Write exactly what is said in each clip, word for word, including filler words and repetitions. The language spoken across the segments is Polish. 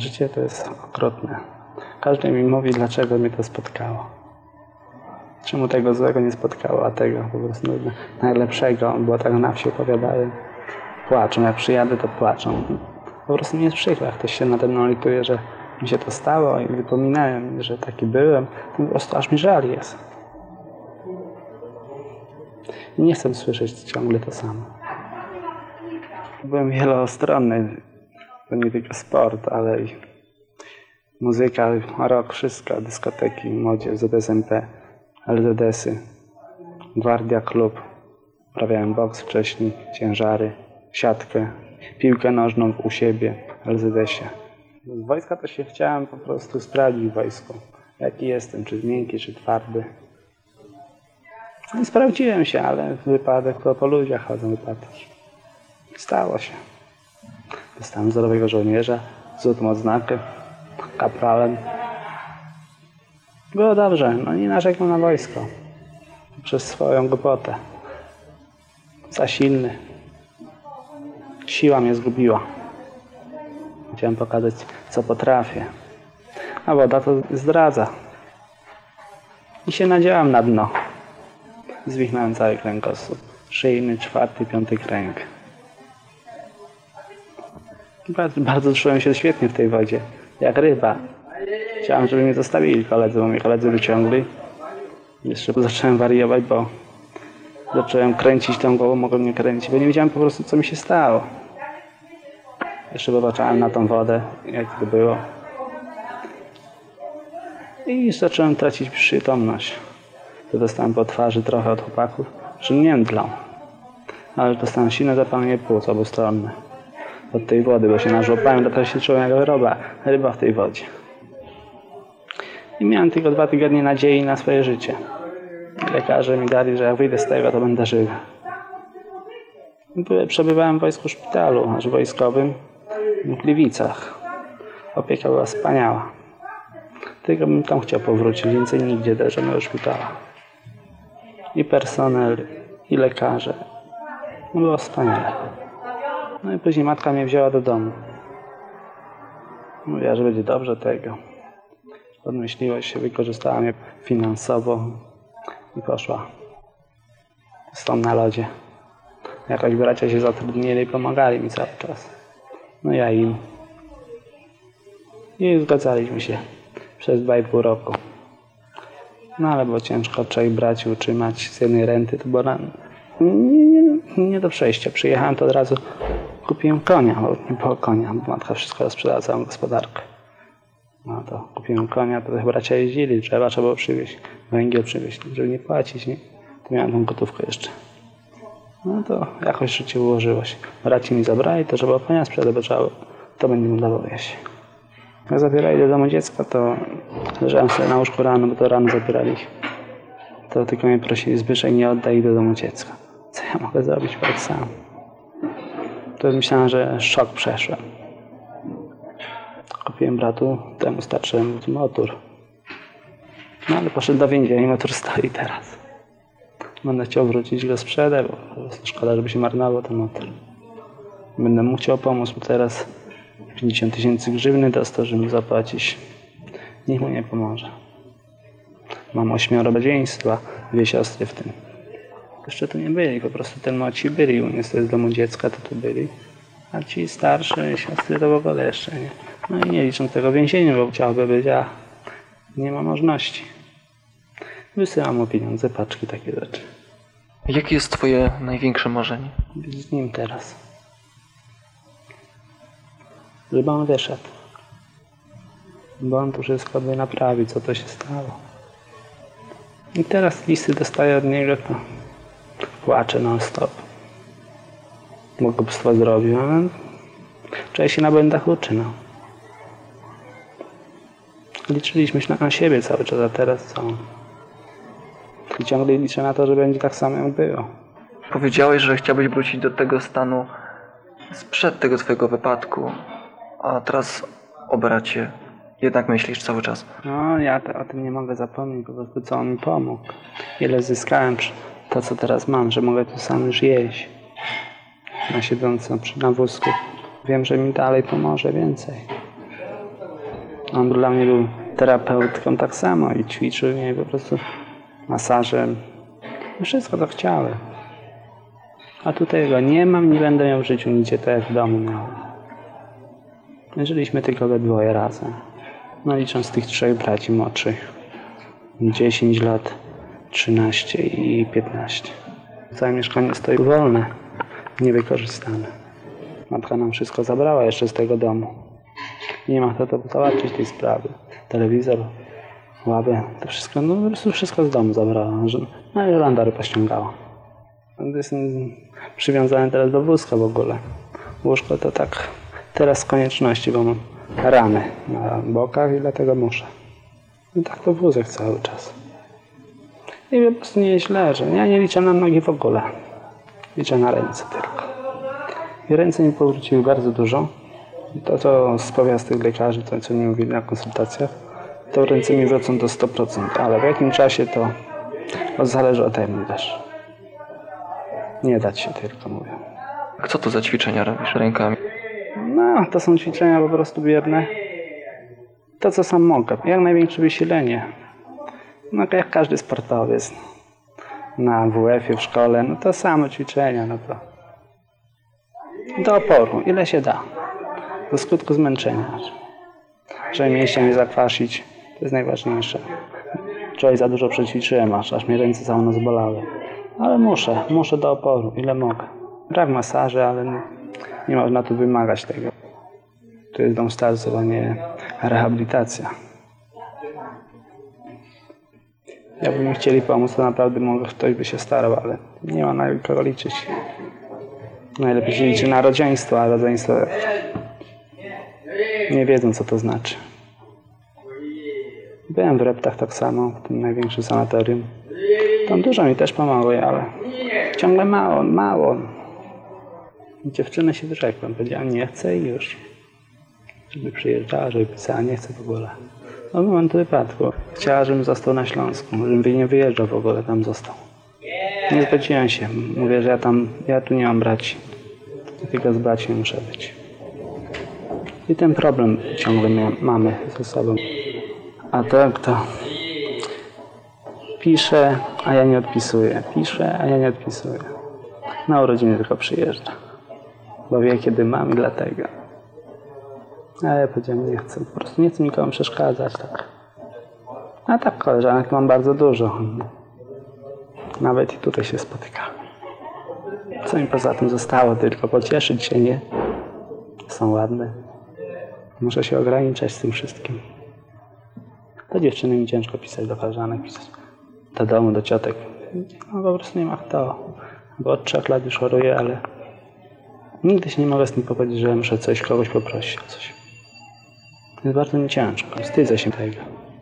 Życie to jest okrutne. Każdy mi mówi, dlaczego mnie to spotkało. Czemu tego złego nie spotkało, a tego po prostu najlepszego, bo tak na wsi opowiadają. Płaczą, jak przyjadę, to płaczą. Po prostu mi jest przykro, jak ktoś się nade mną lituje, że mi się to stało i wypominałem, że taki byłem. Po prostu aż mi żal jest. I nie chcę słyszeć ciągle to samo. Byłem wielostronny. To nie tylko sport, ale i muzyka, rock, wszystko, dyskoteki, młodzież, Z S M P, L Z S-y, Gwardia, klub. Uprawiałem boks wcześniej, ciężary, siatkę, piłkę nożną u siebie, w L Z S-ie. Z wojska to się chciałem po prostu sprawdzić w wojsku. Jaki jestem, czy miękki, czy twardy. No, sprawdziłem się, ale wypadek to po ludziach chodzą wypadki. Stało się. Dostałem wzorowego żołnierza, złotą odznakę, kapralem. Było dobrze, no nie narzekam na wojsko. Przez swoją głupotę. Za silny. Siła mnie zgubiła. Chciałem pokazać, co potrafię. A woda to zdradza. I się nadziałam na dno. Zwichnąłem cały kręgosłup. Szyjny, czwarty, piąty kręg. Bardzo, bardzo czułem się świetnie w tej wodzie. Jak ryba. Chciałem, żeby mnie zostawili koledzy, bo mnie koledzy wyciągli. Jeszcze zacząłem wariować, bo zacząłem kręcić tą głową, mogłem nie kręcić, bo nie wiedziałem po prostu, co mi się stało. Jeszcze popatrzałem na tą wodę, jak to było. I zacząłem tracić przytomność. To dostałem po twarzy trochę od chłopaków, że nie mdlą. Ale dostałem silne zapalenie płuc obustronne. Od tej wody, bo się nażłopałem, dlatego się czułem jak ryba, ryba w tej wodzie. I miałem tylko dwa tygodnie nadziei na swoje życie. Lekarze mi dali, że jak wyjdę z tego, to będę żywy. Przebywałem w wojsku szpitalu, aż wojskowym w Gliwicach. Opieka była wspaniała. Tylko bym tam chciał powrócić, więcej nigdzie do żadnego szpitala. I personel, i lekarze. No było wspaniale. No i później matka mnie wzięła do domu. Mówiła, że będzie dobrze tego. Podmyśliła się, wykorzystała mnie finansowo i poszła. Stąd na lodzie. Jakoś bracia się zatrudnili i pomagali mi cały czas. No ja im. I zgadzaliśmy się przez dwa i pół roku. No ale było ciężko trzech braci utrzymać z jednej renty. To było nie, nie, nie do przejścia. Przyjechałem, to od razu kupiłem konia, bo nie było konia, bo matka wszystko sprzedała, całą gospodarkę. No to kupiłem konia, to bracia jeździli, drzewa trzeba było przywieźć, węgiel przywieźć, żeby nie płacić, nie? To miałem tą gotówkę jeszcze. No to jakoś życie ułożyło się. Braci mi zabrali, to trzeba konia sprzedać, bo trzeba, to będzie mu dało wieś. Jak zabierali do domu dziecka, to leżałem sobie na łóżku rano, bo to rano zabierali ich. To tylko mnie prosili, Zbyszek, nie oddaj ich do domu dziecka. Co ja mogę zrobić tak sam? To myślałem, że szok przeszłem. Kupiłem bratu, temu starszemu motor. No ale poszedł do więzienia i motor stoi teraz. Będę chciał wrócić, go sprzedać, bo po prostu szkoda, żeby się marnował ten motor. Będę mu chciał pomóc, bo teraz pięćdziesiąt tysięcy grzywny dostał, żeby mu zapłacić. Nikt mu nie pomoże. Mam ośmioro rodzeństwa, dwie siostry w tym. Jeszcze tu nie byli, po prostu ten młodsi byli, u mnie z domu dziecka to tu byli. A ci starsze siostry to w ogóle jeszcze nie. No i nie liczą tego więzienia, bo chciałby być, a nie ma możliwości. Wysyłam mu pieniądze, paczki, takie rzeczy. Jakie jest twoje największe marzenie? Być z nim teraz. Żeby on wyszedł. Bo on tu wszystko by naprawił, co to się stało. I teraz listy dostaję od niego, to płaczę non stop. Bo głupstwo zrobił, ale wczoraj się na błędach uczy, no. Liczyliśmy się na siebie cały czas, a teraz co? I ciągle liczę na to, że będzie tak samo jak było. Powiedziałeś, że chciałbyś wrócić do tego stanu sprzed tego twojego wypadku, a teraz o bracie jednak myślisz cały czas. No, ja to, o tym nie mogę zapomnieć, po prostu co on mi pomógł. Ile zyskałem to, co teraz mam, że mogę tu sam już jeść. Na siedząco przy na wózku. Wiem, że mi dalej pomoże więcej. On dla mnie był terapeutką tak samo i ćwiczył mnie po prostu masażem. Wszystko to chciałem. A tutaj go nie mam, nie będę miał w życiu nigdzie, tak jak w domu miałem. Żyliśmy tylko we dwoje razem. No licząc tych trzech braci młodszych. dziesięć lat, trzynaście i piętnaście. Całe mieszkanie stoi wolne, niewykorzystane. Matka nam wszystko zabrała jeszcze z tego domu. Nie ma kto to załatwić tej sprawy. Telewizor, ławę, to wszystko, no po prostu wszystko z domu zabrała. No i żołądary pościągała. Jestem przywiązany teraz do wózka w ogóle. Łóżko to tak teraz z konieczności, bo mam rany na bokach i dlatego muszę. I tak to wózek cały czas. I po prostu nie jest źle, że ja nie liczę na nogi w ogóle. Liczę na ręce tylko. I ręce mi powróciły bardzo dużo. I to, co z powiastych lekarzy, to co mi mówili na konsultacjach, to ręce mi wrócą do sto procent. Ale w jakim czasie to, to zależy ode mnie też. Nie dać się tylko, mówię. Co to za ćwiczenia robisz rękami? No, to są ćwiczenia po prostu bierne. To, co sam mogę. Jak największe wysilenie. No, jak każdy sportowiec. Na W F-ie, w szkole, no to samo ćwiczenia, no to do oporu, ile się da. Do skutku zmęczenia. Żeby mięśnie nie zakwasić, to jest najważniejsze. Wczoraj za dużo przećwiczyłem, aż, aż mnie ręce całe noc bolały. Ale muszę, muszę do oporu, ile mogę. Brak masaży, ale nie, nie można tu wymagać tego. To jest dom starców, a nie rehabilitacja. Jakby mi chcieli pomóc, to naprawdę może ktoś by się starał, ale nie ma na kogo liczyć. Najlepiej się liczy na rodzeństwo, a rodzeństwo nie wiedzą, co to znaczy. Byłem w Reptach tak samo, w tym największym sanatorium. Tam dużo mi też pomogło, ale ciągle mało, mało. Dziewczyny się wyrzekłem, powiedziałem, nie chcę i już. Żeby przyjeżdżała, żeby pisała, nie chcę w ogóle. No moment wypadku. Chciała, żebym został na Śląsku, żebym nie wyjeżdżał w ogóle, tam został. Nie zgodziłem się. Mówię, że ja tam, ja tu nie mam braci. Tylko z braćmi muszę być. I ten problem ciągle mamy ze sobą. A tak to piszę, a ja nie odpisuję. Piszę, a ja nie odpisuję. Na urodziny tylko przyjeżdża. Bo wie, kiedy mam i dlatego. A ja powiedziałem, nie chcę. Po prostu nie chcę nikomu przeszkadzać. Tak. A tak, koleżanek mam bardzo dużo. Nawet i tutaj się spotykamy. Co mi poza tym zostało? Tylko pocieszyć się, nie? Są ładne. Muszę się ograniczać z tym wszystkim. Do dziewczyny mi ciężko pisać, do koleżanek pisać. Do domu, do ciotek. No po prostu nie ma kto. Bo od trzech lat już choruję, ale nigdy się nie mogę z tym pogodzić, że muszę coś, kogoś poprosić o coś. Jest bardzo mi ciężko. Wstydzę się tego.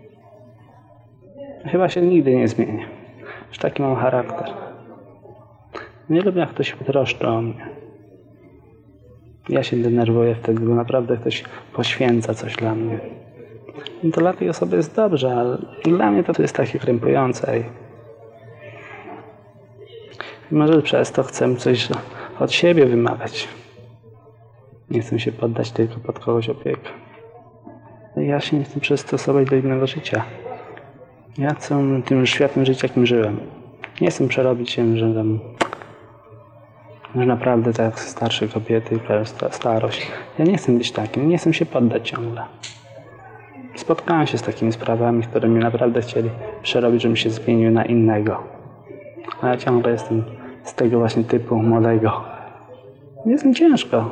Chyba się nigdy nie zmienię. Już taki mam charakter. Nie lubię, jak ktoś troszczy o mnie. Ja się denerwuję wtedy, bo naprawdę ktoś poświęca coś dla mnie. I to dla tej osoby jest dobrze, ale dla mnie to jest takie krępujące. I może przez to chcę coś od siebie wymagać. Nie chcę się poddać tylko pod kogoś opiekę. Ja się nie chcę przystosować do innego życia. Ja chcę tym światem żyć, jakim żyłem. Nie chcę przerobić się, że tam, że naprawdę tak jak starsze kobiety, starość. Ja nie chcę być takim, nie chcę się poddać ciągle. Spotkałem się z takimi sprawami, które mnie naprawdę chcieli przerobić, żebym się zmienił na innego. A ja ciągle jestem z tego właśnie typu młodego. Jest mi ciężko.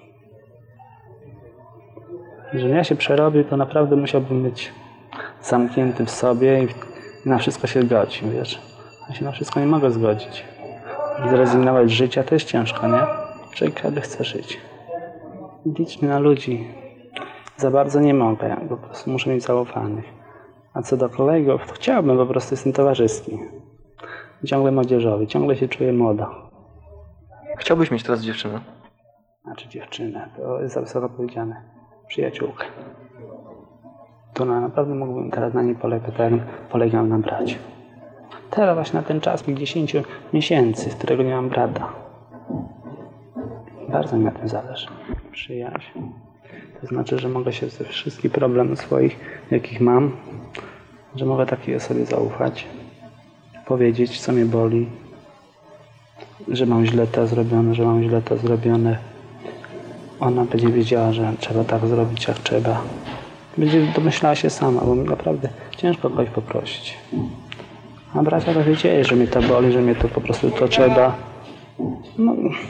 Jeżeli ja się przerobię, to naprawdę musiałbym być zamknięty w sobie i na wszystko się zgodzić, wiesz. Ja się na wszystko nie mogę zgodzić. Zrezygnować z życia to jest ciężko, nie? Człowiek każdy chce żyć. Liczmy na ludzi. Za bardzo nie mogę, ja po prostu muszę mieć zaufanych. A co do kolegów, to chciałbym, po prostu jestem towarzyski. Ciągle młodzieżowy, ciągle się czuję młodo. Chciałbyś mieć teraz dziewczynę? Znaczy dziewczynę, to jest za wysoko powiedziane. Przyjaciółkę. To na, naprawdę mógłbym teraz na niej polegać, tak jak polegam na bracie. Teraz właśnie na ten czas, tych dziesięciu miesięcy, z którego nie mam brata. Bardzo mi na tym zależy. Przyjaźń. To znaczy, że mogę się ze wszystkich problemów swoich, jakich mam, że mogę takiej osobie zaufać, powiedzieć, co mnie boli, że mam źle to zrobione, że mam źle to zrobione. Ona będzie wiedziała, że trzeba tak zrobić, jak trzeba. Będzie domyślała się sama, bo mi naprawdę ciężko kogoś poprosić. A bracia to wiedzieli, że mnie to boli, że mnie to po prostu to trzeba. No,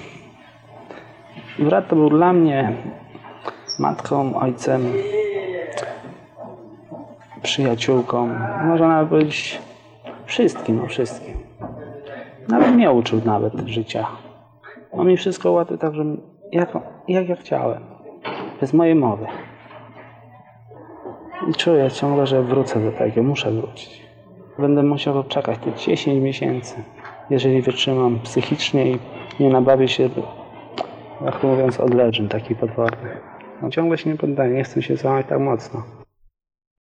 brat to był dla mnie matką, ojcem, przyjaciółką, można nawet powiedzieć wszystkim, no wszystkim. Nawet mnie uczył nawet życia. On mi wszystko ułatwił tak, że jak, jak ja chciałem. Bez mojej mowy. I czuję ciągle, że wrócę do tego, muszę wrócić. Będę musiał czekać te dziesięć miesięcy, jeżeli wytrzymam psychicznie i nie nabawię się, jak mówiąc, odleżeń taki potworny. No, ciągle się nie poddaję, nie chcę się złamać tak mocno.